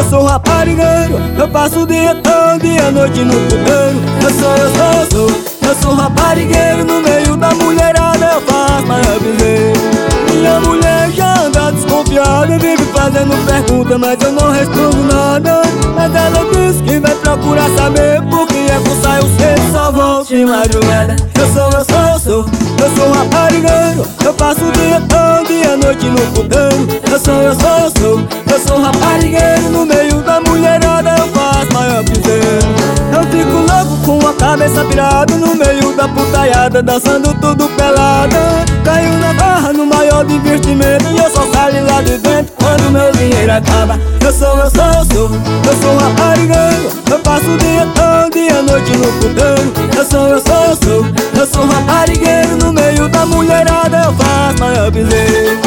sou raparigueiro, eu passo o dia todo e a noite no puteiro. Eu sou raparigueiro, no meio da mulherada eu faço maior piseiro. Minha mulher já anda desconfiada, vive fazendo pergunta, mas eu não respondo nada. Mas ela disse que vai procurar saber por que é que eu saio cedo, só volto de madrugada. Eu sou raparigueiro, eu passo o dia todo e a noite no puteiro. Eu sou raparigueiro, no meio da mulherada eu faço maior piseiro. Eu fico louco com a cabeça virada, no meio da putaiada, dançando tudo pelada. Caio na barra no maior divertimento e eu só saio lá de dentro quando meu dinheiro acaba. Eu sou raparigueiro, eu passo o dia todo e a noite no puteiro. Eu sou raparigueiro, no meio da mulherada eu faço maior piseiro.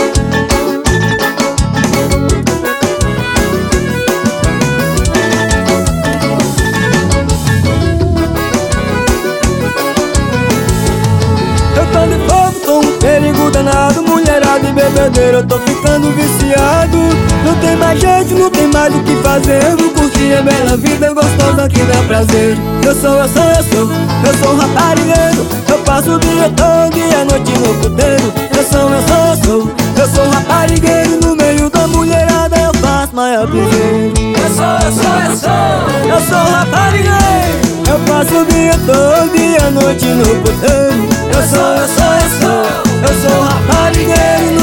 Eu tô de fogo, tô um perigo danado, mulherada e bebedeira, eu tô ficando viciado. Não tem mais jeito, não tem mais o que fazer, vou curtir a bela vida gostosa que dá prazer. Eu sou raparigueiro, eu passo o dia todo e a noite no puteiro. Eu sou raparigueiro, no meio da mulherada eu faço maior piseiro. Eu sou raparigueiro, eu passo o dia todo e a noite no puteiro. Eu sou raparigueiro.